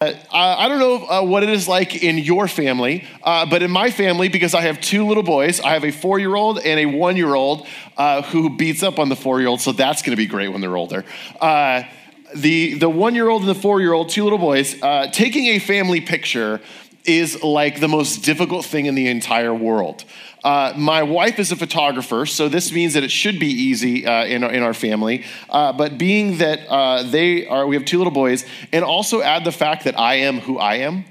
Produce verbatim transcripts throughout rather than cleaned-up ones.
Uh, I, I don't know uh, what it is like in your family, uh, but in my family, because I have two little boys, I have a four-year-old and a one-year-old uh, who beats up on the four-year-old, so that's going to be great when they're older. Uh, the the one-year-old and the four-year-old, two little boys, uh, taking a family picture is like the most difficult thing in the entire world. Uh, my wife is a photographer, so this means that it should be easy uh, in, our, in our family. Uh, but being that uh, they are, we have two little boys, and also add the fact that I am who I am.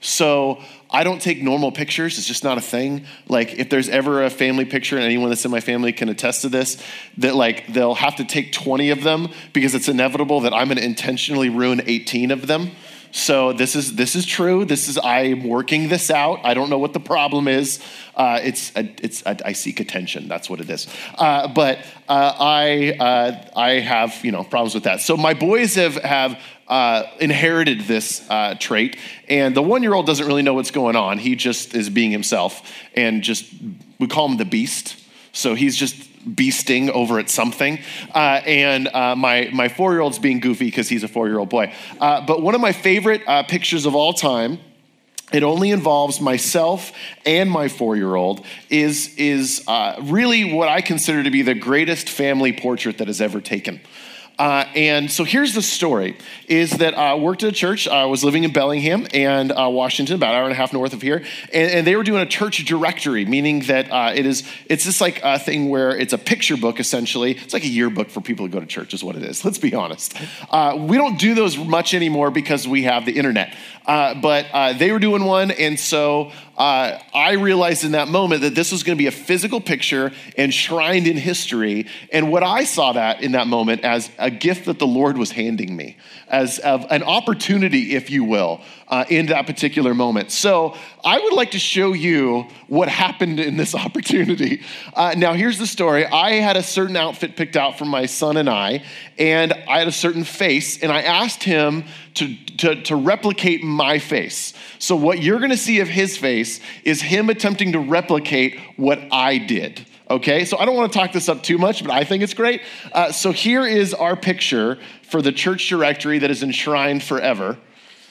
So I don't take normal pictures. It's just not a thing. Like if there's ever a family picture, and anyone that's in my family can attest to this, that like they'll have to take twenty of them because it's inevitable that I'm going to intentionally ruin eighteen of them. So this is this is true. This is I'm working this out. I don't know what the problem is. Uh, it's a, it's a, I seek attention. That's what it is. Uh, but uh, I uh, I have you know problems with that. So my boys have have uh, inherited this uh, trait, and the one year old doesn't really know what's going on. He just is being himself, and just we call him the Beast. So he's just beasting over at something. Uh, and uh, my, my four-year-old's being goofy because he's a four-year-old boy. Uh, but one of my favorite uh, pictures of all time, it only involves myself and my four-year-old, is, is uh, really what I consider to be the greatest family portrait that is ever taken. Uh, and so here's the story, is that I worked at a church. I was living in Bellingham and uh, Washington, about an hour and a half north of here. And, and they were doing a church directory, meaning that uh, it is, it's just like a thing where it's a picture book, essentially. It's like a yearbook for people who go to church is what it is. Let's be honest. Uh, we don't do those much anymore because we have the internet. Uh, but uh, they were doing one, and so uh, I realized in that moment that this was going to be a physical picture enshrined in history. And what I saw that in that moment as a gift that the Lord was handing me, as of an opportunity, if you will, uh, in that particular moment. So I would like to show you what happened in this opportunity. Uh, now, here's the story. I had a certain outfit picked out for my son and I, and I had a certain face, and I asked him to, to, to replicate my face. So what you're going to see of his face is him attempting to replicate what I did. Okay, so I don't want to talk this up too much, but I think it's great. Uh, so here is our picture for the church directory that is enshrined forever.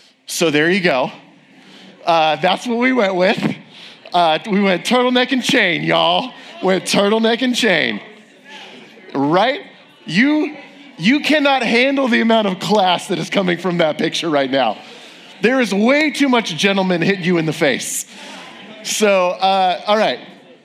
So there you go. Uh, that's what we went with. Uh, we went turtleneck and chain, y'all. Went turtleneck and chain. Right? You, you cannot handle the amount of class that is coming from that picture right now. There is way too much gentleman hitting you in the face. So, uh, all right.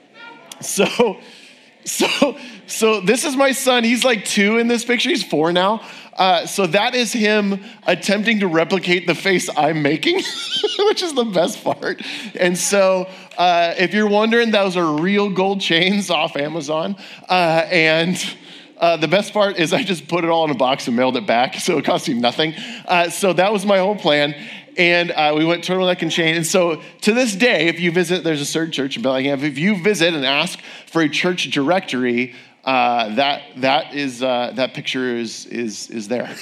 So, so, so this is my son. He's like two in this picture. He's four now. Uh, so that is him attempting to replicate the face I'm making, which is the best part. And so uh, if you're wondering, those are real gold chains off Amazon. Uh, and uh, the best part is I just put it all in a box and mailed it back. So it cost me nothing. Uh, so that was my whole plan. And uh, we went turtleneck and chain. And so to this day, if you visit, there's a certain church in Bellingham. If you visit and ask for a church directory, uh, that that is uh, that picture is is is there.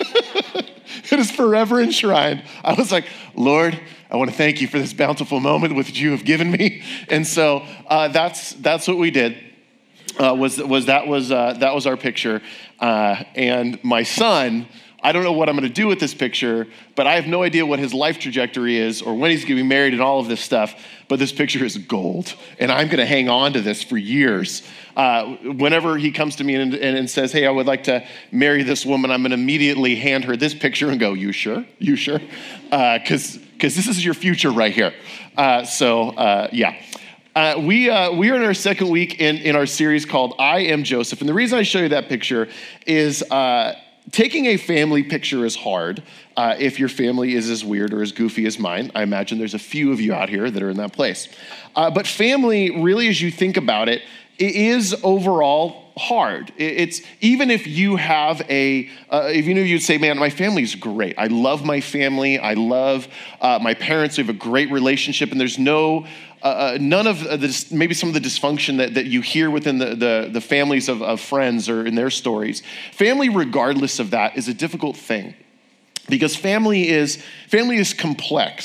It is forever enshrined. I was like, Lord, I want to thank you for this bountiful moment which you have given me. And so uh, that's that's what we did. Uh, was was that was uh, that was our picture. Uh, and my son, I don't know what I'm going to do with this picture, but I have no idea what his life trajectory is or when he's going to be married and all of this stuff. But this picture is gold, and I'm going to hang on to this for years. Uh, whenever he comes to me and, and, and says, hey, I would like to marry this woman, I'm going to immediately hand her this picture and go, you sure? You sure? Because uh, because this is your future right here. Uh, so, uh, yeah. Uh, we uh, we are in our second week in, in our series called I Am Joseph. And the reason I show you that picture is uh, taking a family picture is hard uh, if your family is as weird or as goofy as mine. I imagine there's a few of you out here that are in that place. Uh, but family, really, as you think about it, it is overall hard. It's even if you have a, uh, even if you'd say, man, my family's great. I love my family. I love uh, my parents. We have a great relationship, and there's no, uh, none of the, maybe some of the dysfunction that, that you hear within the, the, the families of, of friends or in their stories. Family, regardless of that, is a difficult thing because family is, family is complex.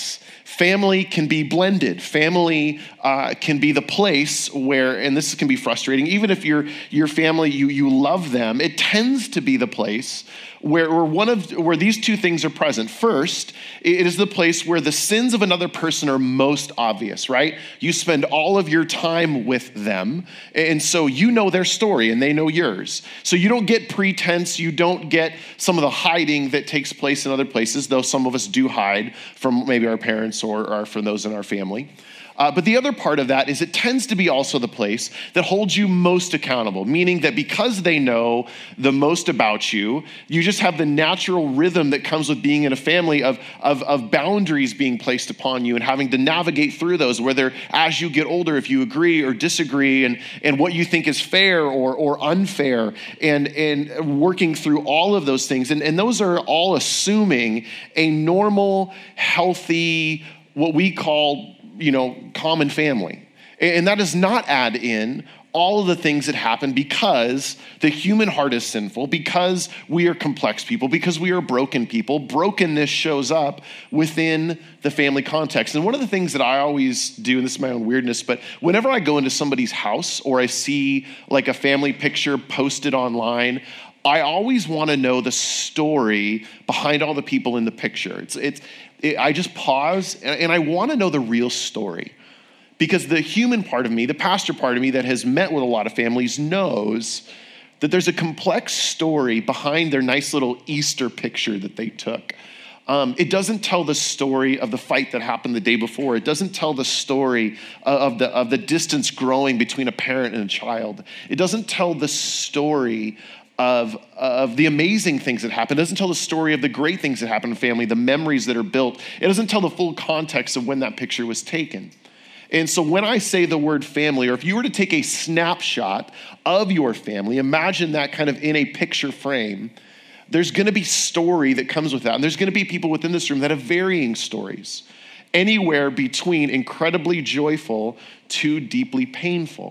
Family can be blended. Family uh, can be the place where, and this can be frustrating, even if your your family, you you love them, it tends to be the place where, where one of where these two things are present. First, it is the place where the sins of another person are most obvious, right? You spend all of your time with them, and so you know their story and they know yours. So you don't get pretense, you don't get some of the hiding that takes place in other places, though some of us do hide from maybe our parents or, or from those in our family. Uh, but the other part of that is it tends to be also the place that holds you most accountable, meaning that because they know the most about you, you just have the natural rhythm that comes with being in a family of, of, of boundaries being placed upon you and having to navigate through those, whether as you get older, if you agree or disagree, and, and what you think is fair or, or unfair, and, and working through all of those things. And, and those are all assuming a normal, healthy, what we call you know, common family. And that does not add in all of the things that happen because the human heart is sinful, because we are complex people, because we are broken people. Brokenness shows up within the family context. And one of the things that I always do, and this is my own weirdness, but whenever I go into somebody's house or I see like a family picture posted online, I always want to know the story behind all the people in the picture. It's, it's, it, I just pause and, and I want to know the real story, because the human part of me, the pastor part of me that has met with a lot of families knows that there's a complex story behind their nice little Easter picture that they took. Um, it doesn't tell the story of the fight that happened the day before. It doesn't tell the story of the, of the distance growing between a parent and a child. It doesn't tell the story Of, of the amazing things that happen. It doesn't tell the story of the great things that happen in family, the memories that are built. It doesn't tell the full context of when that picture was taken. And so when I say the word family, or if you were to take a snapshot of your family, imagine that kind of in a picture frame, there's gonna be story that comes with that. And there's gonna be people within this room that have varying stories, anywhere between incredibly joyful to deeply painful.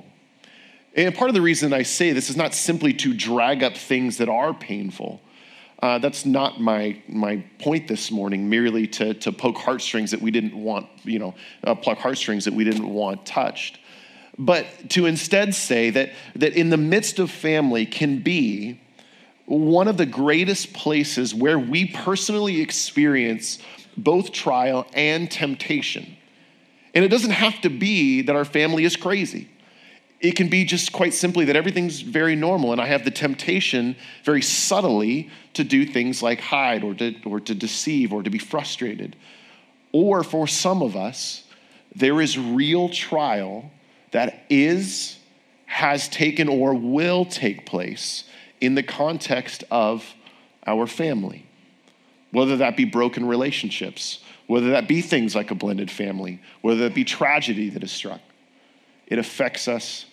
And part of the reason I say this is not simply to drag up things that are painful. Uh, that's not my my point this morning, merely to, to poke heartstrings that we didn't want, you know, uh, pluck heartstrings that we didn't want touched. But to instead say that, that in the midst of family can be one of the greatest places where we personally experience both trial and temptation. And it doesn't have to be that our family is crazy. It can be just quite simply that everything's very normal and I have the temptation very subtly to do things like hide or to, or to deceive or to be frustrated. Or for some of us, there is real trial that is, has taken, or will take place in the context of our family. Whether that be broken relationships, whether that be things like a blended family, whether that be tragedy that is struck. It affects us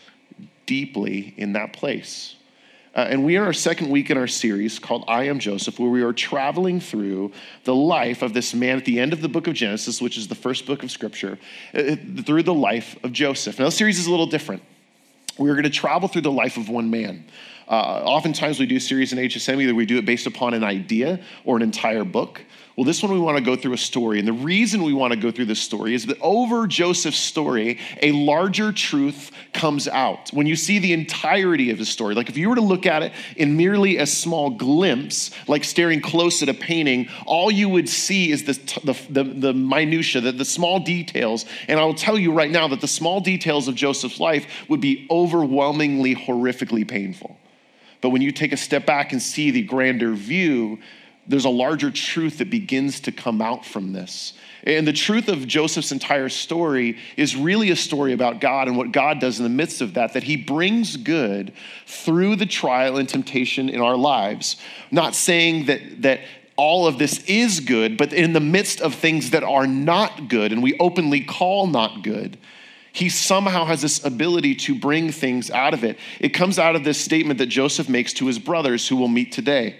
deeply in that place. Uh, and we are our second week in our series called I Am Joseph, where we are traveling through the life of this man at the end of the book of Genesis, which is the first book of Scripture, uh, through the life of Joseph. Now, the series is a little different. We're going to travel through the life of one man. Uh, oftentimes we do series in H S M, either we do it based upon an idea or an entire book. Well, this one we want to go through a story. And the reason we want to go through this story is that over Joseph's story, a larger truth comes out. When you see the entirety of his story, like if you were to look at it in merely a small glimpse, like staring close at a painting, all you would see is the, the, the, the minutia, the, the small details. And I will tell you right now that the small details of Joseph's life would be overwhelmingly, horrifically painful. But when you take a step back and see the grander view, there's a larger truth that begins to come out from this. And the truth of Joseph's entire story is really a story about God and what God does in the midst of that, that he brings good through the trial and temptation in our lives. Not saying that, that all of this is good, but in the midst of things that are not good, and we openly call not good, he somehow has this ability to bring things out of it. It comes out of this statement that Joseph makes to his brothers who we'll meet today.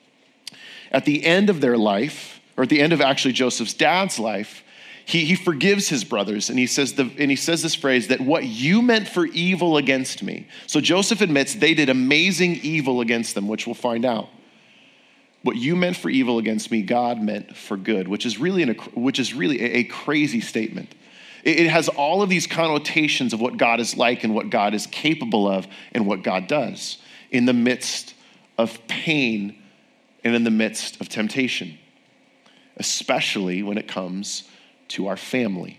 At the end of their life, or at the end of actually Joseph's dad's life, he, he forgives his brothers, and he says the, and he says this phrase, that what you meant for evil against me. So Joseph admits they did amazing evil against them, which we'll find out. What you meant for evil against me, God meant for good, which is really, an, which is really a, a crazy statement. It, it has all of these connotations of what God is like and what God is capable of and what God does in the midst of pain and in the midst of temptation, especially when it comes to our family.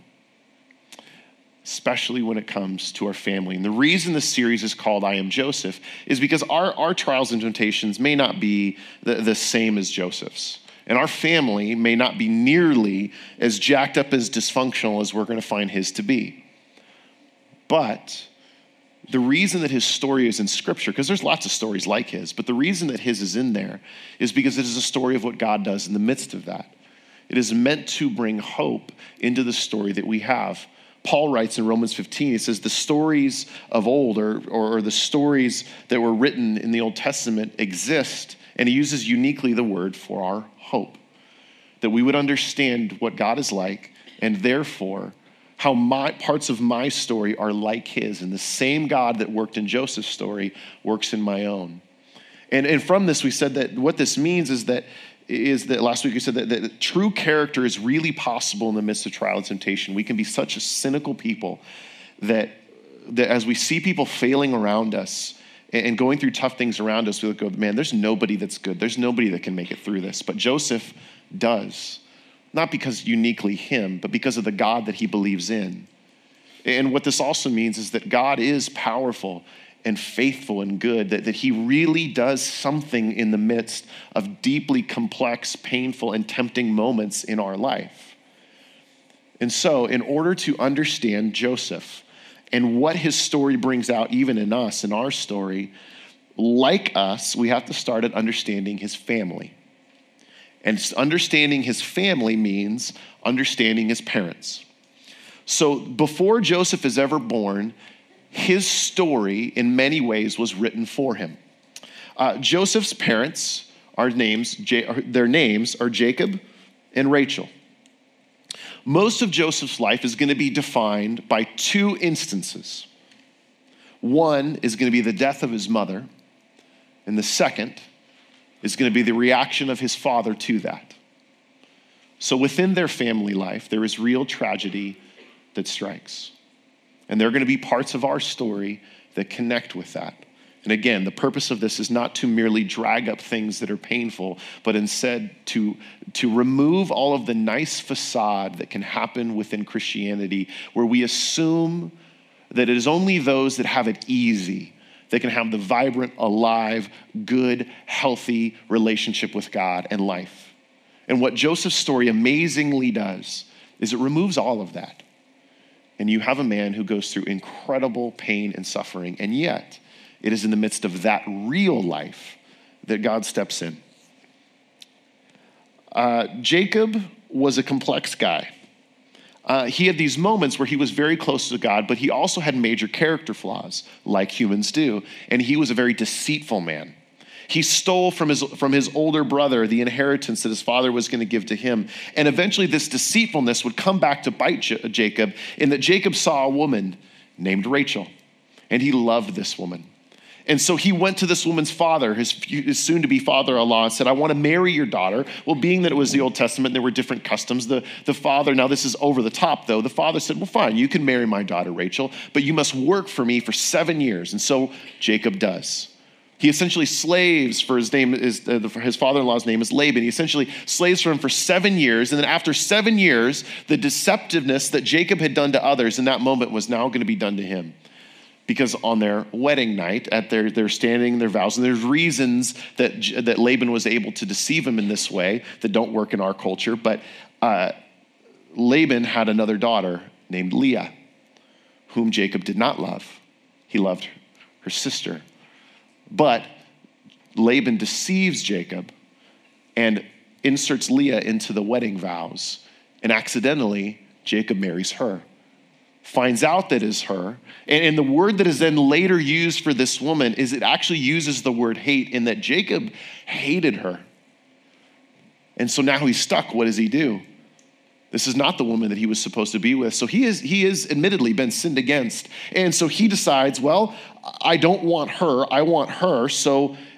Especially when it comes to our family. And the reason this series is called I Am Joseph is because our, our trials and temptations may not be the, the same as Joseph's. And our family may not be nearly as jacked up, as dysfunctional as we're going to find his to be. But the reason that his story is in Scripture, because there's lots of stories like his, but the reason that his is in there is because it is a story of what God does in the midst of that. It is meant to bring hope into the story that we have. Paul writes in Romans fifteen, he says, the stories of old or, or the stories that were written in the Old Testament exist, and he uses uniquely the word for our hope, that we would understand what God is like, and therefore how my parts of my story are like his, and the same God that worked in Joseph's story works in my own. And, and from this, we said that what this means is that is that last week we said that, that true character is really possible in the midst of trial and temptation. We can be such a cynical people that, that as we see people failing around us and going through tough things around us, we go, man, there's nobody that's good. There's nobody that can make it through this. But Joseph does, not because uniquely him, but because of the God that he believes in. And what this also means is that God is powerful and faithful and good, that, that he really does something in the midst of deeply complex, painful, and tempting moments in our life. And so, in order to understand Joseph and what his story brings out even in us, in our story, like us, we have to start at understanding his family. And understanding his family means understanding his parents. So before Joseph is ever born, his story, in many ways, was written for him. Uh, Joseph's parents are names, their names are Jacob and Rachel. Most of Joseph's life is going to be defined by two instances. One is going to be the death of his mother, and the second is going to be the reaction of his father to that. So within their family life, there is real tragedy that strikes. And there are going to be parts of our story that connect with that. And again, the purpose of this is not to merely drag up things that are painful, but instead to, to remove all of the nice facade that can happen within Christianity, where we assume that it is only those that have it easy that can have the vibrant, alive, good, healthy relationship with God and life. And what Joseph's story amazingly does is it removes all of that. And you have a man who goes through incredible pain and suffering, and yet it is in the midst of that real life that God steps in. Uh, Jacob was a complex guy. Uh, he had these moments where he was very close to God, but he also had major character flaws, like humans do, and he was a very deceitful man. He stole from his, from his older brother the inheritance that his father was going to give to him. And eventually this deceitfulness would come back to bite J- Jacob in that Jacob saw a woman named Rachel, and he loved this woman. And so he went to this woman's father, his, his soon-to-be father-in-law, and said, I want to marry your daughter. Well, being that it was the Old Testament, there were different customs. The, the father, now this is over the top, though. The father said, well, fine, you can marry my daughter, Rachel, but you must work for me for seven years. And so Jacob does. He essentially slaves for his name is uh, his father-in-law's name is Laban. He essentially slaves for him for seven years. And then after seven years, the deceptiveness that Jacob had done to others in that moment was now going to be done to him. Because on their wedding night, at their, they're standing their vows, and there's reasons that, that Laban was able to deceive him in this way that don't work in our culture. But uh, Laban had another daughter named Leah, whom Jacob did not love. He loved her, her sister. But Laban deceives Jacob and inserts Leah into the wedding vows. And accidentally, Jacob marries her, finds out that is her. And, and the word that is then later used for this woman is it actually uses the word hate, in that Jacob hated her. And so now he's stuck. What does he do? This is not the woman that he was supposed to be with. So he is, he is admittedly been sinned against. And so he decides, well, I don't want her. I want her. So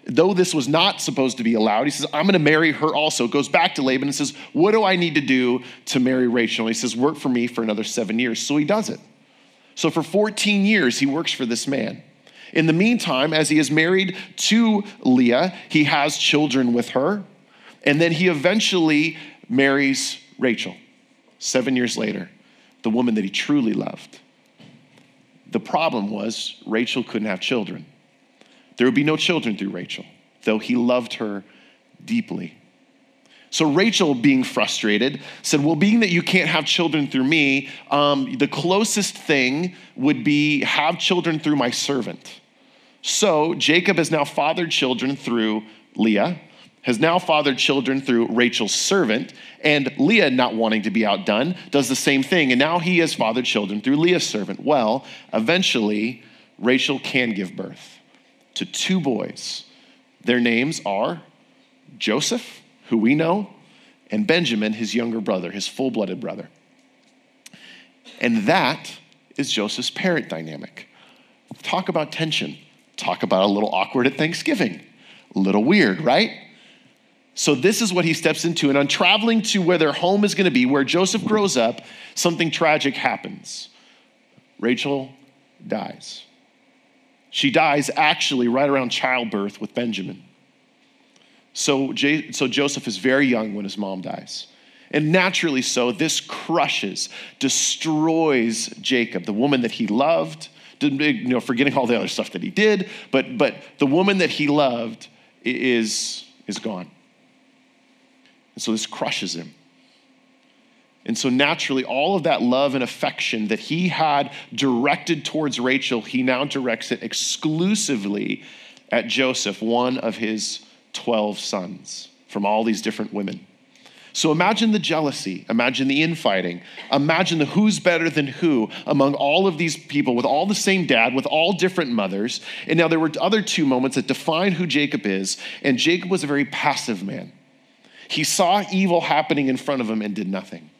though this was not supposed to be allowed, he says, I'm going to marry her also. Goes back to Laban and says, what do I need to do to marry Rachel? And he says, work for me for another seven years. So he does it. So for fourteen years, he works for this man. In the meantime, as he is married to Leah, he has children with her. And then he eventually marries Rachel, seven years later, the woman that he truly loved. The problem was Rachel couldn't have children. There would be no children through Rachel, though he loved her deeply. So Rachel, being frustrated, said, well, being that you can't have children through me, um, the closest thing would be have children through my servant. So Jacob has now fathered children through Leah, has now fathered children through Rachel's servant, and Leah, not wanting to be outdone, does the same thing. And now he has fathered children through Leah's servant. Well, eventually, Rachel can give birth to two boys. Their names are Joseph, who we know, and Benjamin, his younger brother, his full-blooded brother. And that is Joseph's parent dynamic. Talk about tension. Talk about a little awkward at Thanksgiving. A little weird, right? So this is what he steps into. And on traveling to where their home is going to be, where Joseph grows up, something tragic happens. Rachel dies. She dies actually right around childbirth with Benjamin. So, J- so Joseph is very young when his mom dies. And naturally so, this crushes, destroys Jacob, the woman that he loved, you know, forgetting all the other stuff that he did, but, but the woman that he loved is, is gone. And so this crushes him. And so naturally, all of that love and affection that he had directed towards Rachel, he now directs it exclusively at Joseph, one of his twelve sons from all these different women. So imagine the jealousy, imagine the infighting, imagine the who's better than who among all of these people with all the same dad, with all different mothers. And now there were other two moments that define who Jacob is, and Jacob was a very passive man. He saw evil happening in front of him and did nothing.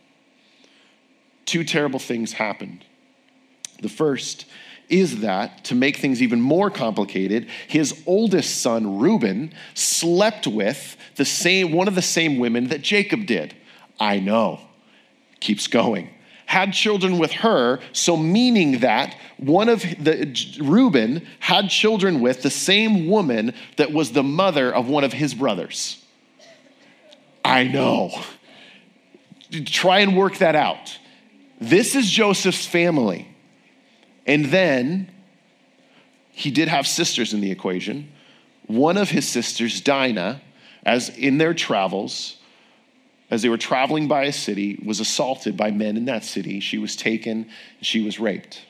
Two terrible things happened. The first is that, to make things even more complicated, his oldest son, Reuben, slept with the same one of the same women that Jacob did. I know. Keeps going. Had children with her, so meaning that one of the, Reuben had children with the same woman that was the mother of one of his brothers. I know. Try and work that out. This is Joseph's family. And then he did have sisters in the equation. One of his sisters, Dinah, as in their travels, as they were traveling by a city, was assaulted by men in that city. She was taken, and she was raped.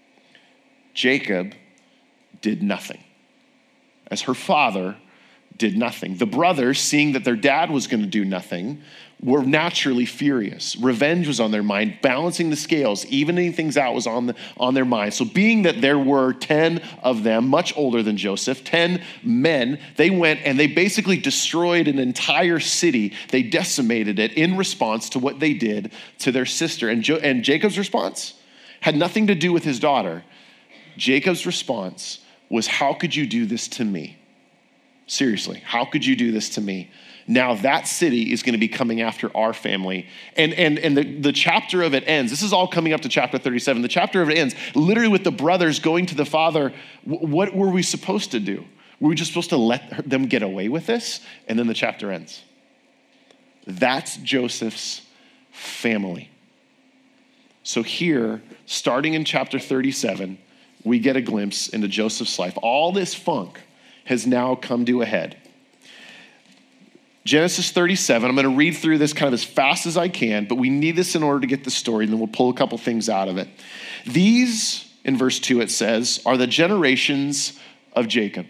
Jacob did nothing, as her father did nothing. The brothers, seeing that their dad was going to do nothing, were naturally furious. Revenge was on their mind, balancing the scales, evening things out was on, the, on their mind. So being that there were ten of them, much older than Joseph, ten men, they went and they basically destroyed an entire city. They decimated it in response to what they did to their sister. And, jo- and Jacob's response had nothing to do with his daughter. Jacob's response was, how could you do this to me? Seriously, how could you do this to me? Now that city is going to be coming after our family. And, and, and the, the chapter of it ends. This is all coming up to chapter thirty-seven. The chapter of it ends literally with the brothers going to the father. What were we supposed to do? Were we just supposed to let them get away with this? And then the chapter ends. That's Joseph's family. So here, starting in chapter thirty-seven, we get a glimpse into Joseph's life. All this funk has now come to a head. Genesis thirty-seven, I'm going to read through this kind of as fast as I can, but we need this in order to get the story, and then we'll pull a couple things out of it. These, in verse two it says, are the generations of Jacob.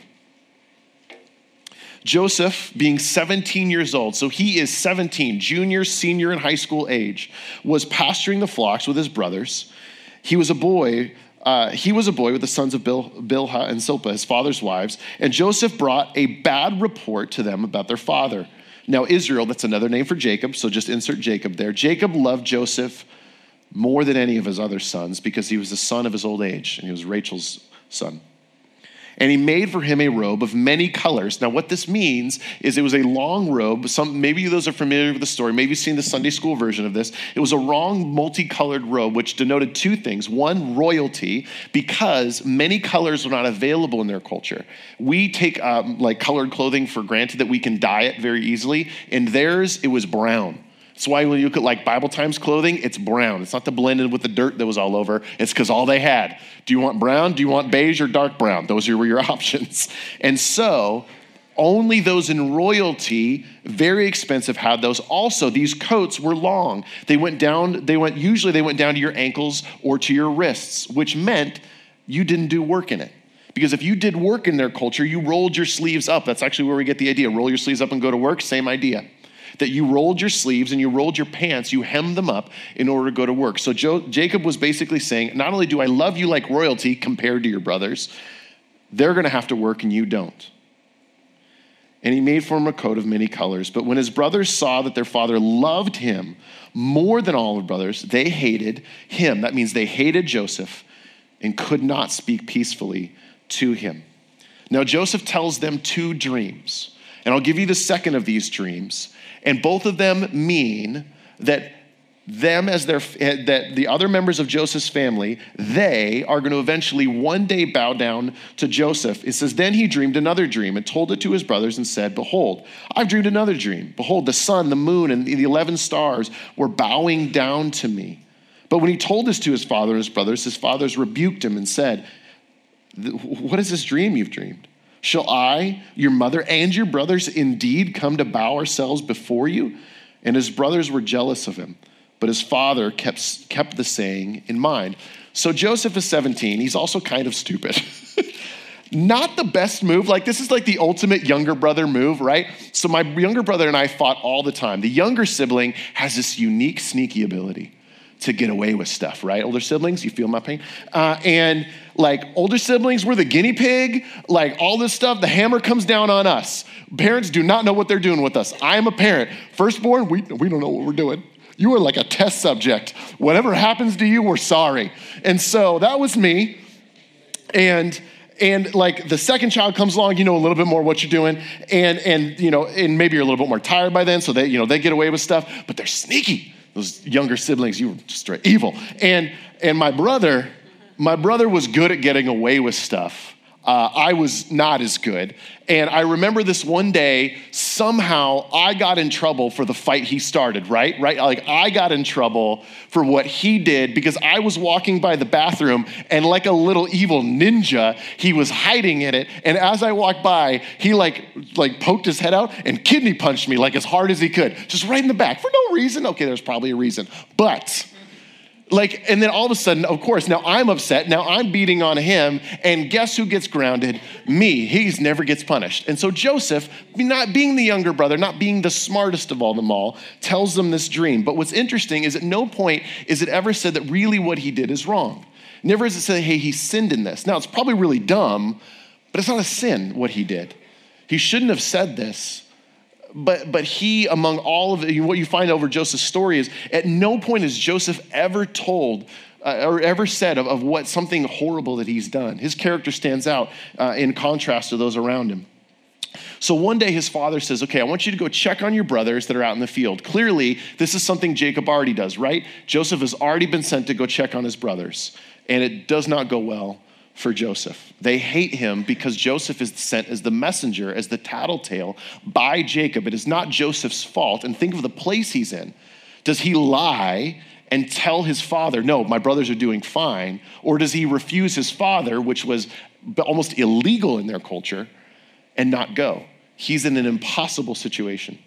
Joseph, being seventeen years old, so he is seventeen, junior, senior in high school age, was pasturing the flocks with his brothers. He was a boy Uh, he was a boy with the sons of Bil- Bilhah and Zilpah, his father's wives, and Joseph brought a bad report to them about their father. Now Israel, that's another name for Jacob, so just insert Jacob there. Jacob loved Joseph more than any of his other sons because he was the son of his old age, and he was Rachel's son. And he made for him a robe of many colors. Now, what this means is it was a long robe. Some, maybe those are familiar with the story. Maybe you've seen the Sunday school version of this. It was a long, multicolored robe, which denoted two things. One, royalty, because many colors were not available in their culture. We take um, like colored clothing for granted that we can dye it very easily. In theirs, it was brown. That's why when you look at like Bible Times clothing, it's brown. It's not the blended with the dirt that was all over. It's because all they had. Do you want brown? Do you want beige or dark brown? Those were your options. And so only those in royalty, very expensive, had those. Also, these coats were long. They went down, they went, usually they went down to your ankles or to your wrists, which meant you didn't do work in it. Because if you did work in their culture, you rolled your sleeves up. That's actually where we get the idea. Roll your sleeves up and go to work, same idea. That you rolled your sleeves and you rolled your pants, you hemmed them up in order to go to work. So Jo- Jacob was basically saying, not only do I love you like royalty compared to your brothers, they're going to have to work and you don't. And he made for him a coat of many colors. But when his brothers saw that their father loved him more than all the brothers, they hated him. That means they hated Joseph and could not speak peacefully to him. Now, Joseph tells them two dreams. And I'll give you the second of these dreams. And both of them mean that them as their, that the other members of Joseph's family, they are going to eventually one day bow down to Joseph. It says, then he dreamed another dream and told it to his brothers and said, behold, I've dreamed another dream. Behold, the sun, the moon, and the eleven stars were bowing down to me. But when he told this to his father and his brothers, his fathers rebuked him and said, what is this dream you've dreamed? Shall I, your mother, and your brothers indeed come to bow ourselves before you? And his brothers were jealous of him, but his father kept, kept the saying in mind. So Joseph is seventeen. He's also kind of stupid. Not the best move. Like, this is like the ultimate younger brother move, right? So my younger brother and I fought all the time. The younger sibling has this unique, sneaky ability to get away with stuff, right? Older siblings, you feel my pain? Uh, and like older siblings, we're the guinea pig, like all this stuff, the hammer comes down on us. Parents do not know what they're doing with us. I am a parent. Firstborn, we, we don't know what we're doing. You are like a test subject. Whatever happens to you, we're sorry. And so that was me. And And like the second child comes along, you know a little bit more what you're doing. And, and you know, and maybe you're a little bit more tired by then, so they, you know, they get away with stuff, but they're sneaky. Those younger siblings, you were just straight evil. And and my brother, my brother was good at getting away with stuff. Uh, I was not as good. And I remember this one day, somehow I got in trouble for the fight he started, right? Right? Like I got in trouble for what he did because I was walking by the bathroom and like a little evil ninja, he was hiding in it. And as I walked by, he like, like poked his head out and kidney punched me like as hard as he could, just right in the back for no reason. Okay, there's probably a reason, but like, and then all of a sudden, of course, now I'm upset. Now I'm beating on him. And guess who gets grounded? Me. He never gets punished. And so Joseph, not being the younger brother, not being the smartest of all them all, tells them this dream. But what's interesting is at no point is it ever said that really what he did is wrong. Never is it said, hey, he sinned in this. Now, it's probably really dumb, but it's not a sin what he did. He shouldn't have said this. But but he, among all of it, what you find over Joseph's story is at no point has Joseph ever told uh, or ever said of, of what something horrible that he's done. His character stands out uh, in contrast to those around him. So one day his father says, okay, I want you to go check on your brothers that are out in the field. Clearly, this is something Jacob already does, right? Joseph has already been sent to go check on his brothers, and it does not go well for Joseph. They hate him because Joseph is sent as the messenger, as the tattletale by Jacob. It is not Joseph's fault. And think of the place he's in. Does he lie and tell his father, no, my brothers are doing fine? Or does he refuse his father, which was almost illegal in their culture, and not go? He's in an impossible situation.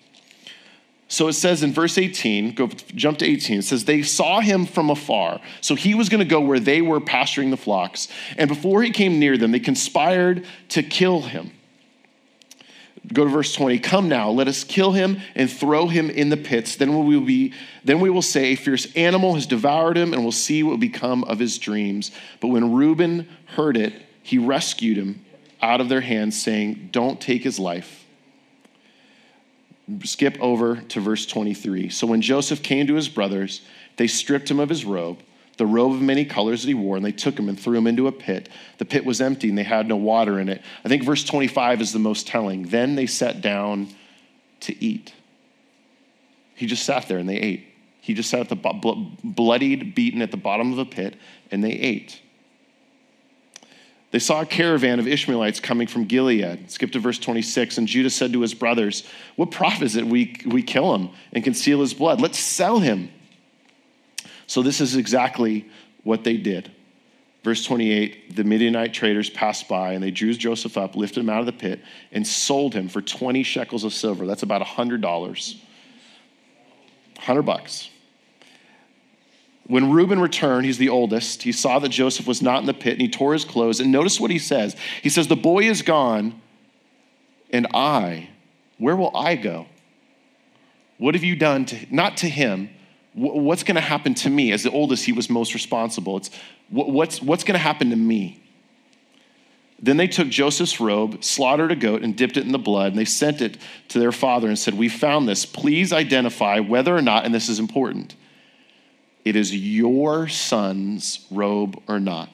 So it says in verse eighteen, go jump to eighteen, it says, they saw him from afar. So he was going to go where they were pasturing the flocks. And before he came near them, they conspired to kill him. Go to verse twenty. Come now, let us kill him and throw him in the pits. Then we will be, then we will say, a fierce animal has devoured him, and we'll see what will become of his dreams. But when Reuben heard it, he rescued him out of their hands, saying, don't take his life. Skip over to verse twenty-three. So when Joseph came to his brothers, they stripped him of his robe, the robe of many colors that he wore, and they took him and threw him into a pit. The pit was empty, and they had no water in it. I think verse twenty-five is the most telling. Then they sat down to eat. He just sat there, and they ate. He just sat at the bo- bloodied, beaten at the bottom of a pit, and they ate. They saw a caravan of Ishmaelites coming from Gilead. Skip to verse twenty-six. And Judah said to his brothers, what profit is it we, we kill him and conceal his blood? Let's sell him. So this is exactly what they did. Verse twenty-eight, the Midianite traders passed by, and they drew Joseph up, lifted him out of the pit, and sold him for twenty shekels of silver. That's about one hundred dollars. one hundred bucks. When Reuben returned, he's the oldest, he saw that Joseph was not in the pit, and he tore his clothes. And notice what he says. He says, the boy is gone, and I, where will I go? What have you done to, not to him, what's going to happen to me? As the oldest, he was most responsible. It's what's, what's going to happen to me? Then they took Joseph's robe, slaughtered a goat, and dipped it in the blood, and they sent it to their father and said, we found this. Please identify whether or not, and this is important, it is your son's robe or not.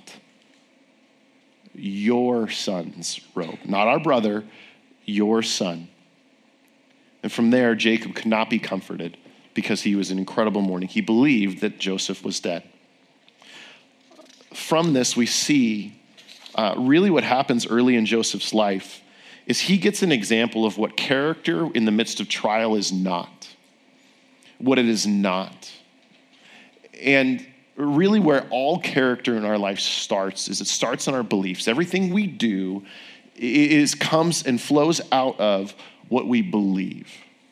Your son's robe. Not our brother, your son. And from there, Jacob could not be comforted because he was in incredible mourning. He believed that Joseph was dead. From this, we see uh, really what happens early in Joseph's life is he gets an example of what character in the midst of trial is not. What it is not. And really where all character in our life starts is it starts in our beliefs. Everything we do is comes and flows out of what we believe.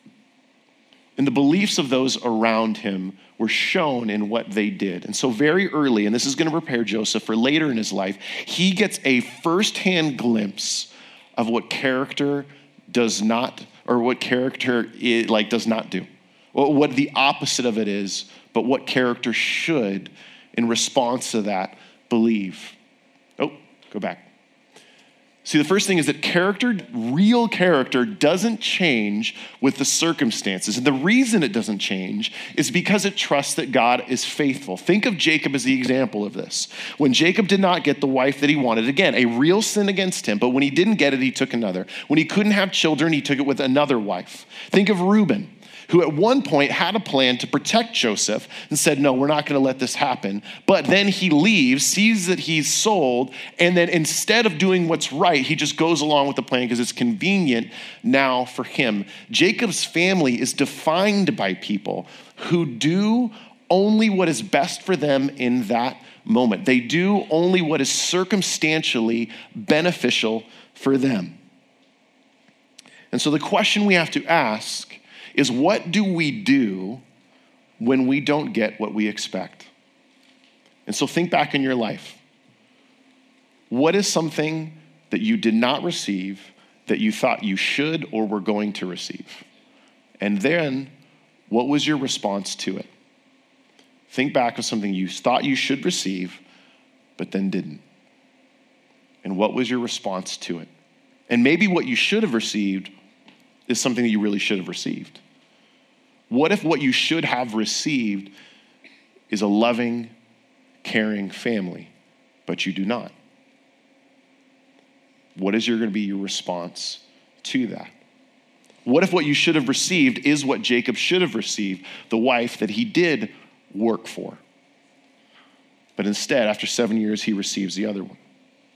And the beliefs of those around him were shown in what they did. And so very early, and this is going to prepare Joseph for later in his life, he gets a firsthand glimpse of what character does not, or what character it, like does not do. What the opposite of it is, but what character should, in response to that, believe. Oh, go back. See, the first thing is that character, real character, doesn't change with the circumstances. And the reason it doesn't change is because it trusts that God is faithful. Think of Jacob as the example of this. When Jacob did not get the wife that he wanted, again, a real sin against him, but when he didn't get it, he took another. When he couldn't have children, he took it with another wife. Think of Reuben, who at one point had a plan to protect Joseph and said, no, we're not going to let this happen. But then he leaves, sees that he's sold, and then instead of doing what's right, he just goes along with the plan because it's convenient now for him. Jacob's family is defined by people who do only what is best for them in that moment. They do only what is circumstantially beneficial for them. And so the question we have to ask is, what do we do when we don't get what we expect? And so think back in your life. What is something that you did not receive that you thought you should or were going to receive? And then, what was your response to it? Think back of something you thought you should receive, but then didn't. And what was your response to it? And maybe what you should have received is something that you really should have received. What if what you should have received is a loving, caring family, but you do not? What is your, going to be your response to that? What if what you should have received is what Jacob should have received, the wife that he did work for? But instead, after seven years, he receives the other one.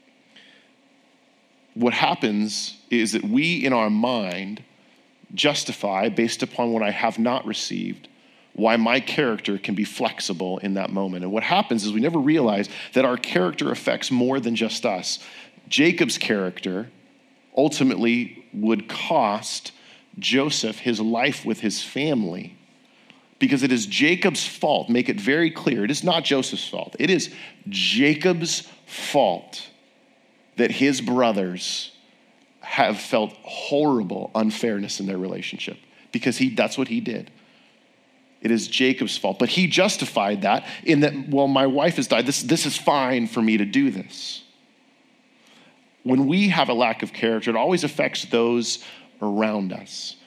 What happens is that we, in our mind, justify, based upon what I have not received, why my character can be flexible in that moment. And what happens is we never realize that our character affects more than just us. Jacob's character ultimately would cost Joseph his life with his family, because it is Jacob's fault. Make it very clear. It is not Joseph's fault. It is Jacob's fault that his brothers have felt horrible unfairness in their relationship, because he that's what he did. It is Jacob's fault. But he justified that in that, well, my wife has died. This, this is fine for me to do this. When we have a lack of character, it always affects those around us.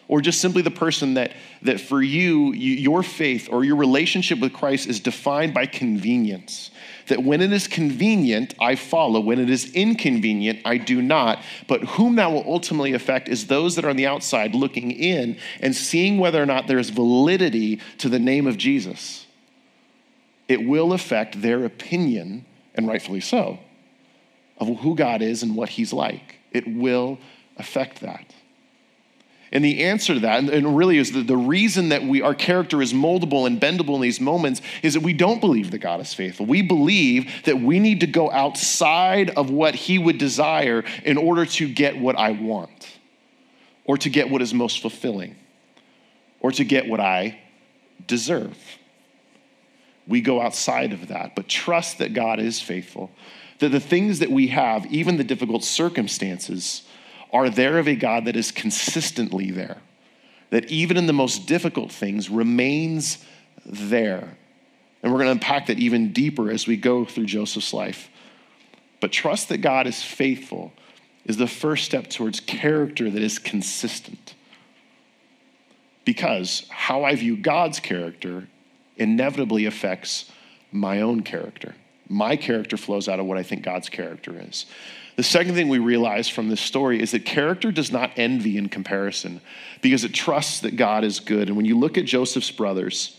Or just simply the person that, that for you, you, your faith or your relationship with Christ is defined by convenience. That when it is convenient, I follow. When it is inconvenient, I do not. But whom that will ultimately affect is those that are on the outside looking in and seeing whether or not there is validity to the name of Jesus. It will affect their opinion, and rightfully so, of who God is and what he's like. It will affect that. And the answer to that, and really is the, the reason that we our character is moldable and bendable in these moments, is that we don't believe that God is faithful. We believe that we need to go outside of what he would desire in order to get what I want, or to get what is most fulfilling, or to get what I deserve. We go outside of that, but trust that God is faithful, that the things that we have, even the difficult circumstances, are there of a God that is consistently there, that even in the most difficult things remains there. And we're going to unpack that even deeper as we go through Joseph's life. But trust that God is faithful is the first step towards character that is consistent. Because how I view God's character inevitably affects my own character. My character flows out of what I think God's character is. The second thing we realize from this story is that character does not envy in comparison because it trusts that God is good. And when you look at Joseph's brothers,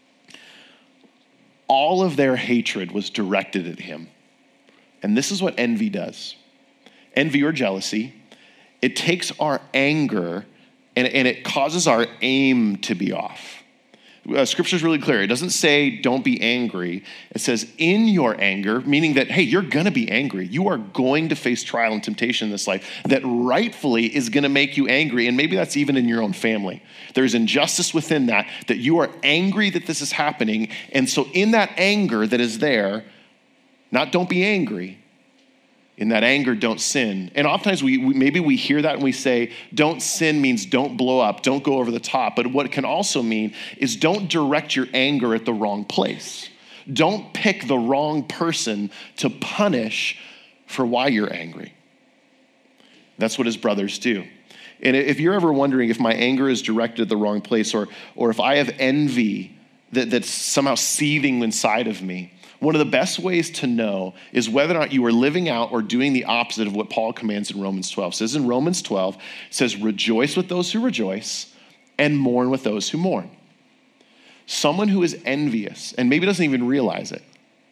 all of their hatred was directed at him. And this is what envy does. Envy or jealousy, it takes our anger and, and it causes our aim to be off. Uh, Scripture is really clear. It doesn't say don't be angry. It says in your anger, meaning that, hey, you're going to be angry. You are going to face trial and temptation in this life that rightfully is going to make you angry. And maybe that's even in your own family. There's injustice within that, that you are angry that this is happening. And so in that anger that is there, not don't be angry. In that anger, don't sin. And oftentimes we, we maybe we hear that and we say, don't sin means don't blow up, don't go over the top. But what it can also mean is don't direct your anger at the wrong place. Don't pick the wrong person to punish for why you're angry. That's what his brothers do. And if you're ever wondering if my anger is directed at the wrong place, or, or if I have envy that, that's somehow seething inside of me, one of the best ways to know is whether or not you are living out or doing the opposite of what Paul commands in Romans twelve. It says in Romans twelve, it says, rejoice with those who rejoice and mourn with those who mourn. Someone who is envious, and maybe doesn't even realize it,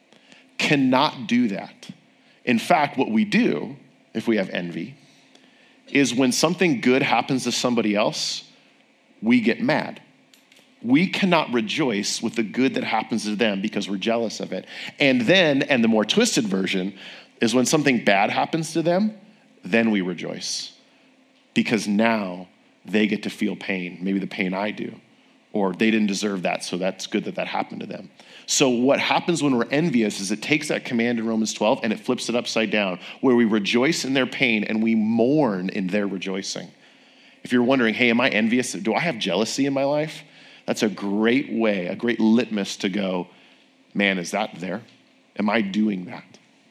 cannot do that. In fact, what we do, if we have envy, is when something good happens to somebody else, we get mad. We cannot rejoice with the good that happens to them because we're jealous of it. And then, and the more twisted version, is when something bad happens to them, then we rejoice. Because now they get to feel pain, maybe the pain I do, or they didn't deserve that, so that's good that that happened to them. So what happens when we're envious is it takes that command in Romans twelve and it flips it upside down, where we rejoice in their pain and we mourn in their rejoicing. If you're wondering, hey, am I envious? Do I have jealousy in my life? That's a great way, a great litmus to go, man, is that there? Am I doing that?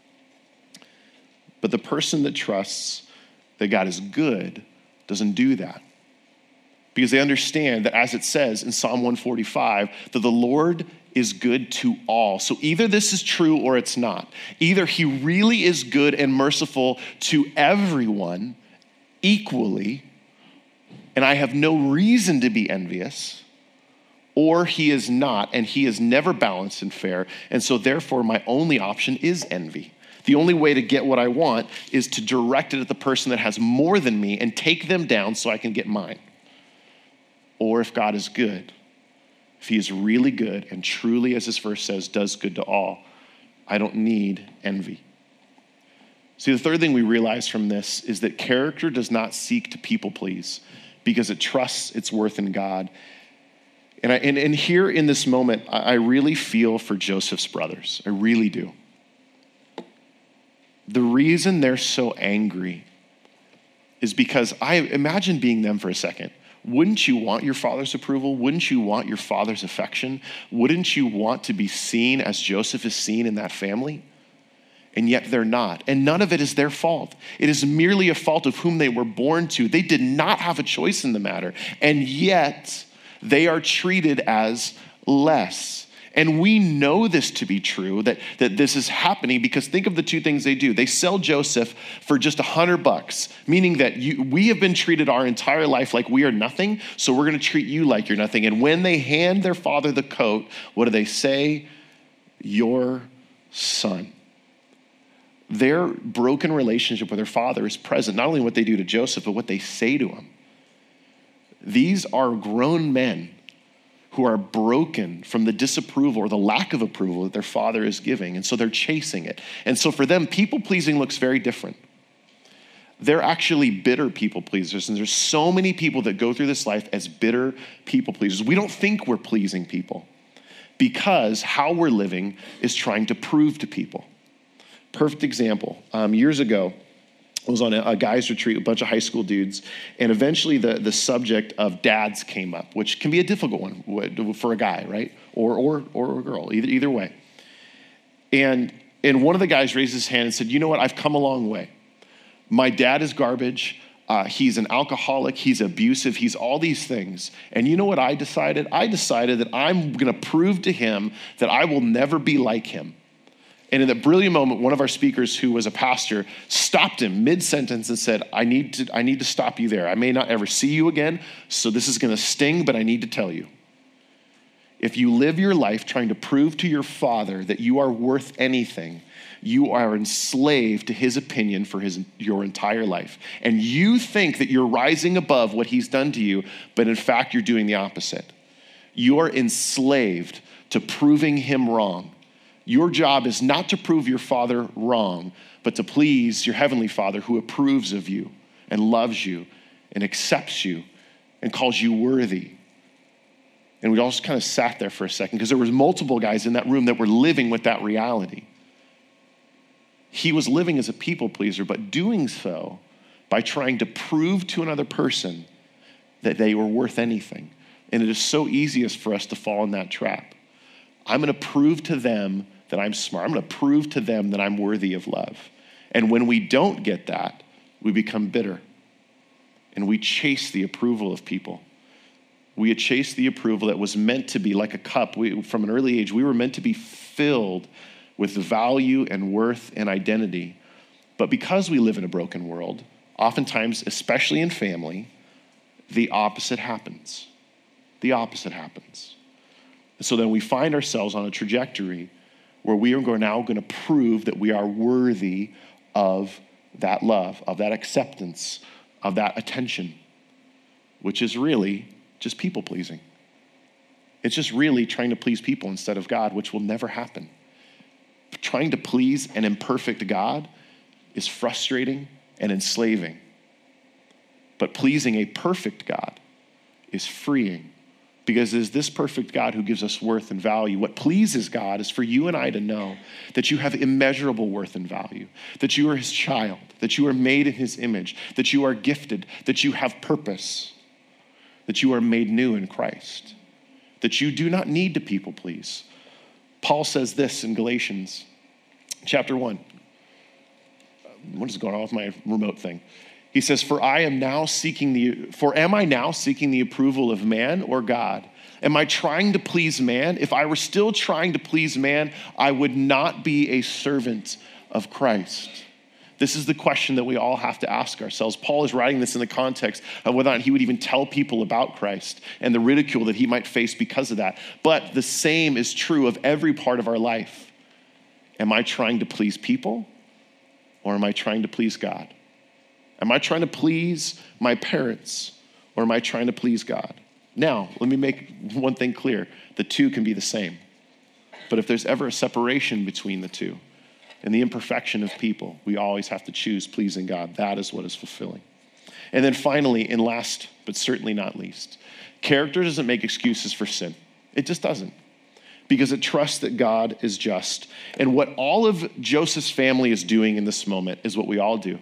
But the person that trusts that God is good doesn't do that. Because they understand that, as it says in Psalm one forty-five, that the Lord is good to all. So either this is true or it's not. Either he really is good and merciful to everyone equally, and I have no reason to be envious, or he is not, and he is never balanced and fair, and so therefore my only option is envy. The only way to get what I want is to direct it at the person that has more than me and take them down so I can get mine. Or if God is good, if he is really good and truly, as this verse says, does good to all, I don't need envy. See, the third thing we realize from this is that character does not seek to people please because it trusts its worth in God. And, I, and, and here in this moment, I, I really feel for Joseph's brothers. I really do. The reason they're so angry is because I imagine being them for a second. Wouldn't you want your father's approval? Wouldn't you want your father's affection? Wouldn't you want to be seen as Joseph is seen in that family? and yet they're not. And none of it is their fault. It is merely a fault of whom they were born to. They did not have a choice in the matter, and yet they are treated as less. And we know this to be true, that, that this is happening, because think of the two things they do. They sell Joseph for just a hundred bucks, meaning that you, we have been treated our entire life like we are nothing, so we're gonna treat you like you're nothing. And when they hand their father the coat, what do they say? Your son. Their broken relationship with their father is present, not only in what they do to Joseph, but what they say to him. These are grown men who are broken from the disapproval or the lack of approval that their father is giving. And so they're chasing it. And so for them, people-pleasing looks very different. They're actually bitter people-pleasers. And there's so many people that go through this life as bitter people-pleasers. We don't think we're pleasing people because how we're living is trying to prove to people. Perfect example. Um, years ago, I was on a, a guy's retreat, a bunch of high school dudes, and eventually the, the subject of dads came up, which can be a difficult one for a guy, right? Or or or a girl, either either way. And and one of the guys raised his hand and said, you know what, I've come a long way. My dad is garbage. Uh, he's an alcoholic. He's abusive. He's all these things. And you know what I decided? I decided that I'm going to prove to him that I will never be like him. And in that brilliant moment, one of our speakers who was a pastor stopped him mid-sentence and said, I need to, I need to stop you there. I may not ever see you again, so this is going to sting, but I need to tell you. If you live your life trying to prove to your father that you are worth anything, you are enslaved to his opinion for his, your entire life. And you think that you're rising above what he's done to you, but in fact, you're doing the opposite. You are enslaved to proving him wrong. Your job is not to prove your father wrong, but to please your heavenly Father who approves of you and loves you and accepts you and calls you worthy. And we all just kind of sat there for a second because there was multiple guys in that room that were living with that reality. He was living as a people pleaser, but doing so by trying to prove to another person that they were worth anything. And it is so easy for us to fall in that trap. I'm going to prove to them that I'm smart. I'm going to prove to them that I'm worthy of love. And when we don't get that, we become bitter. And we chase the approval of people. We chase the approval that was meant to be like a cup. We, from an early age, we were meant to be filled with value and worth and identity. But because we live in a broken world, oftentimes, especially in family, the opposite happens. The opposite happens. So then we find ourselves on a trajectory where we are now going to prove that we are worthy of that love, of that acceptance, of that attention, which is really just people pleasing. It's just really trying to please people instead of God, which will never happen. Trying to please an imperfect God is frustrating and enslaving. But pleasing a perfect God is freeing. Because it is this perfect God who gives us worth and value. What pleases God is for you and I to know that you have immeasurable worth and value, that you are his child, that you are made in his image, that you are gifted, that you have purpose, that you are made new in Christ, that you do not need to people please. Paul says this in Galatians chapter one. What is going on with my remote thing? He says, for I am now seeking the, for am I now seeking the approval of man or God? Am I trying to please man? If I were still trying to please man, I would not be a servant of Christ. This is the question that we all have to ask ourselves. Paul is writing this in the context of whether or not he would even tell people about Christ and the ridicule that he might face because of that. But the same is true of every part of our life. Am I trying to please people or am I trying to please God? Am I trying to please my parents or am I trying to please God? Now, let me make one thing clear. The two can be the same. But if there's ever a separation between the two and the imperfection of people, we always have to choose pleasing God. That is what is fulfilling. And then finally, and last but certainly not least, character doesn't make excuses for sin. It just doesn't. Because it trusts that God is just. And what all of Joseph's family is doing in this moment is what we all do.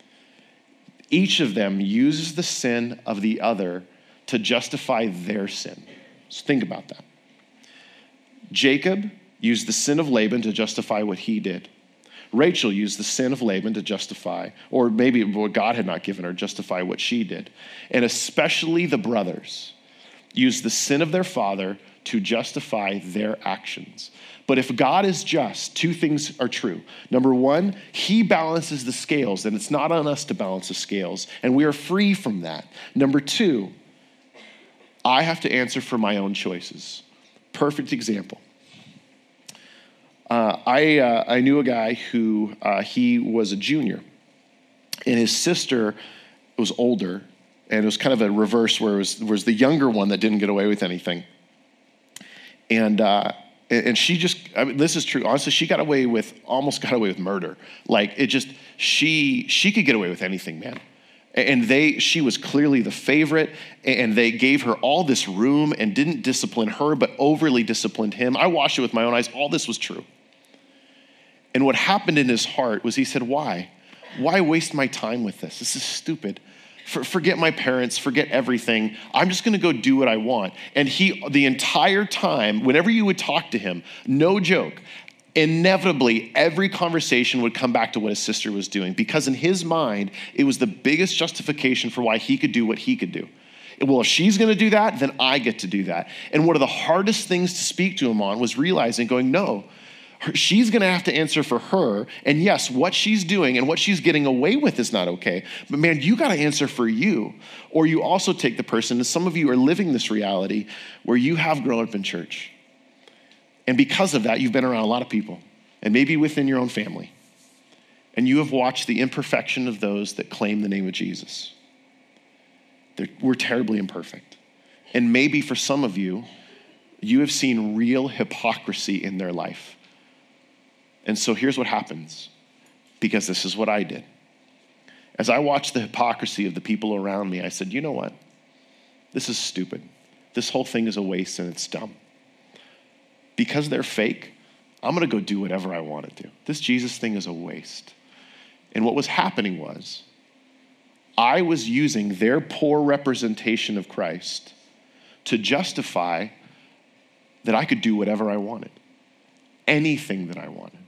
Each of them uses the sin of the other to justify their sin. So think about that. Jacob used the sin of Laban to justify what he did. Rachel used the sin of Laban to justify, or maybe what God had not given her, justify what she did. And especially the brothers used the sin of their father to justify their actions. But if God is just, two things are true. Number one, he balances the scales, and it's not on us to balance the scales, and we are free from that. Number two, I have to answer for my own choices. Perfect example. Uh, I uh, I knew a guy who, uh, he was a junior, and his sister was older, and it was kind of a reverse where it was, was the younger one that didn't get away with anything. And uh, and she just, I mean, this is true. Honestly, she got away with, almost got away with murder. Like it just, she she could get away with anything, man. And they, she was clearly the favorite, and they gave her all this room and didn't discipline her, but overly disciplined him. I watched it with my own eyes. All this was true. And what happened in his heart was he said, why? Why waste my time with this? This is stupid. For, forget my parents, forget everything. I'm just gonna go do what I want. And he, the entire time, whenever you would talk to him, no joke, inevitably every conversation would come back to what his sister was doing, because in his mind, it was the biggest justification for why he could do what he could do. Well, if she's gonna do that, then I get to do that. And one of the hardest things to speak to him on was realizing, going, no, she's gonna have to answer for her. And yes, what she's doing and what she's getting away with is not okay. But man, you gotta answer for you. Or you also take the person, and some of you are living this reality where you have grown up in church. And because of that, you've been around a lot of people, and maybe within your own family. And you have watched the imperfection of those that claim the name of Jesus. They're, we're terribly imperfect. And maybe for some of you, you have seen real hypocrisy in their life. And so here's what happens, because this is what I did. As I watched the hypocrisy of the people around me, I said, you know what? This is stupid. This whole thing is a waste and it's dumb. Because they're fake, I'm gonna go do whatever I want to do. This Jesus thing is a waste. And what was happening was, I was using their poor representation of Christ to justify that I could do whatever I wanted, anything that I wanted.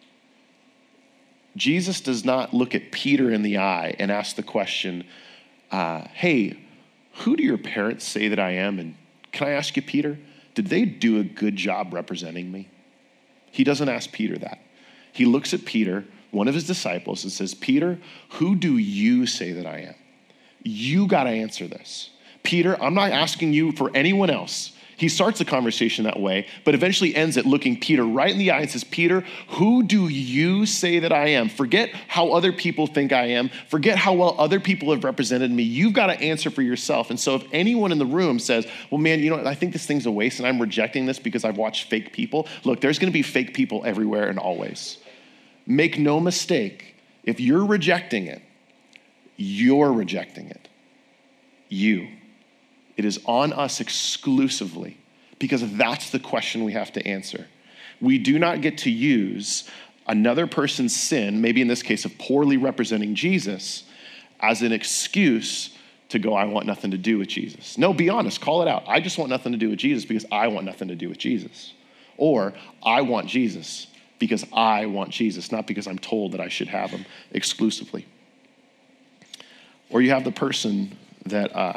Jesus does not look at Peter in the eye and ask the question, uh, hey, who do your parents say that I am? And can I ask you, Peter, did they do a good job representing me? He doesn't ask Peter that. He looks at Peter, one of his disciples, and says, Peter, who do you say that I am? You got to answer this. Peter, I'm not asking you for anyone else. He starts the conversation that way, but eventually ends it looking Peter right in the eye and says, Peter, who do you say that I am? Forget how other people think I am. Forget how well other people have represented me. You've got to answer for yourself. And so if anyone in the room says, well, man, you know, I think this thing's a waste and I'm rejecting this because I've watched fake people. Look, there's going to be fake people everywhere and always. Make no mistake, if you're rejecting it, you're rejecting it. You. It is on us exclusively, because that's the question we have to answer. We do not get to use another person's sin, maybe in this case of poorly representing Jesus, as an excuse to go, I want nothing to do with Jesus. No, be honest, call it out. I just want nothing to do with Jesus because I want nothing to do with Jesus. Or I want Jesus because I want Jesus, not because I'm told that I should have him exclusively. Or you have the person that, uh,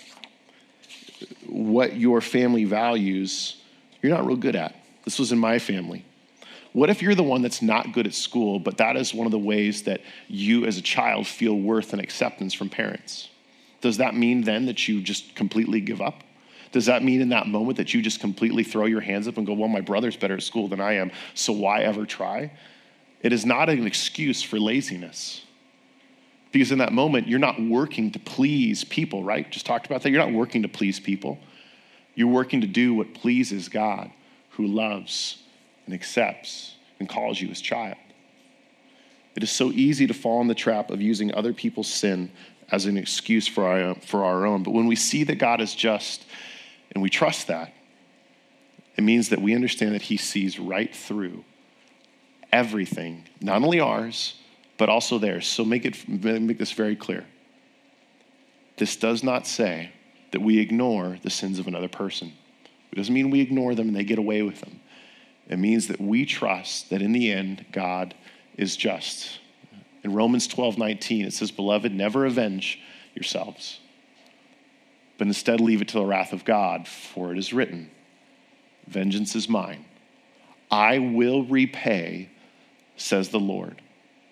what your family values, you're not real good at. This was in my family. What if you're the one that's not good at school, but that is one of the ways that you as a child feel worth and acceptance from parents? Does that mean then that you just completely give up? Does that mean in that moment that you just completely throw your hands up and go, well, my brother's better at school than I am, so why ever try? It is not an excuse for laziness. Because in that moment, you're not working to please people, right? Just talked about that. You're not working to please people. You're working to do what pleases God, who loves and accepts and calls you his child. It is so easy to fall in the trap of using other people's sin as an excuse for our, for our own. But when we see that God is just and we trust that, it means that we understand that he sees right through everything, not only ours, but also theirs. So make it make this very clear. This does not say that we ignore the sins of another person. It doesn't mean we ignore them and they get away with them. It means that we trust that in the end, God is just. In Romans twelve nineteen, it says, beloved, never avenge yourselves, but instead leave it to the wrath of God, for it is written, vengeance is mine. I will repay, says the Lord.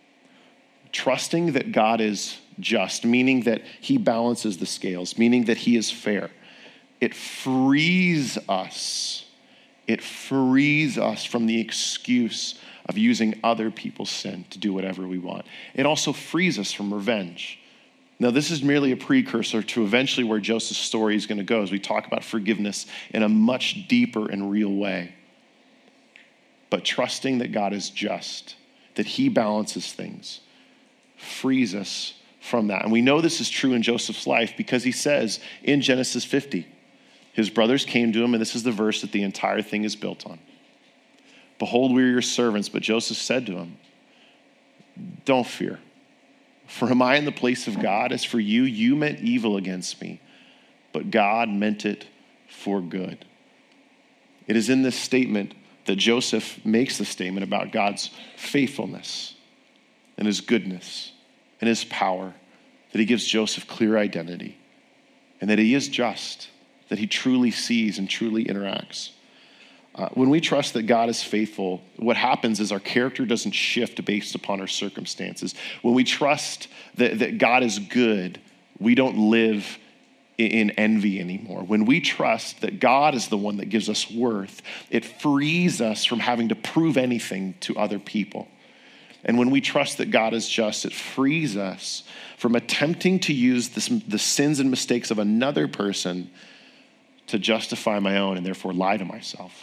Trusting that God is just, meaning that he balances the scales, meaning that he is fair. It frees us. It frees us from the excuse of using other people's sin to do whatever we want. It also frees us from revenge. Now, this is merely a precursor to eventually where Joseph's story is going to go as we talk about forgiveness in a much deeper and real way. But trusting that God is just, that he balances things, frees us from that. And we know this is true in Joseph's life because he says in Genesis fifty, his brothers came to him, and this is the verse that the entire thing is built on. Behold, we are your servants, but Joseph said to him, don't fear. For am I in the place of God? As for you, you meant evil against me, but God meant it for good. It is in this statement that Joseph makes the statement about God's faithfulness and his goodness and his power, that he gives Joseph clear identity, and that he is just, that he truly sees and truly interacts. Uh, when we trust that God is faithful, what happens is our character doesn't shift based upon our circumstances. When we trust that, that God is good, we don't live in, in envy anymore. When we trust that God is the one that gives us worth, it frees us from having to prove anything to other people. And when we trust that God is just, it frees us from attempting to use this, the sins and mistakes of another person to justify my own and therefore lie to myself.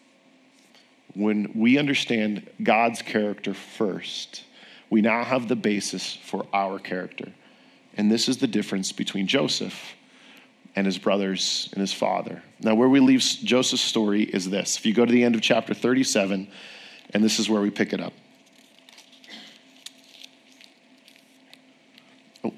When we understand God's character first, we now have the basis for our character. And this is the difference between Joseph and his brothers and his father. Now, where we leave Joseph's story is this. If you go to the end of chapter thirty-seven, and this is where we pick it up. Oh.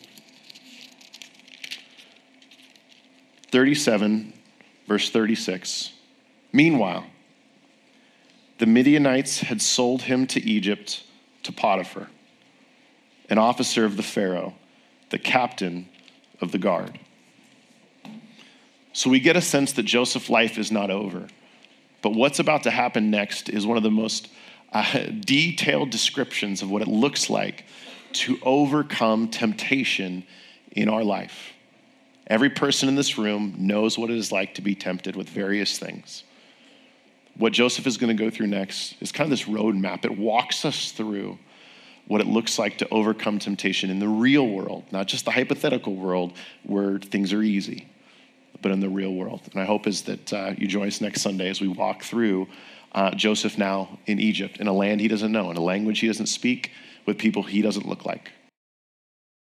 thirty-seven, verse thirty-six. Meanwhile, the Midianites had sold him to Egypt to Potiphar, an officer of the Pharaoh, the captain of the guard. So we get a sense that Joseph's life is not over. But what's about to happen next is one of the most uh, detailed descriptions of what it looks like to overcome temptation in our life. Every person in this room knows what it is like to be tempted with various things. What Joseph is going to go through next is kind of this roadmap. It walks us through what it looks like to overcome temptation in the real world, not just the hypothetical world where things are easy, but in the real world. And I hope is that uh, you join us next Sunday as we walk through uh, Joseph now in Egypt, in a land he doesn't know, in a language he doesn't speak, with people he doesn't look like.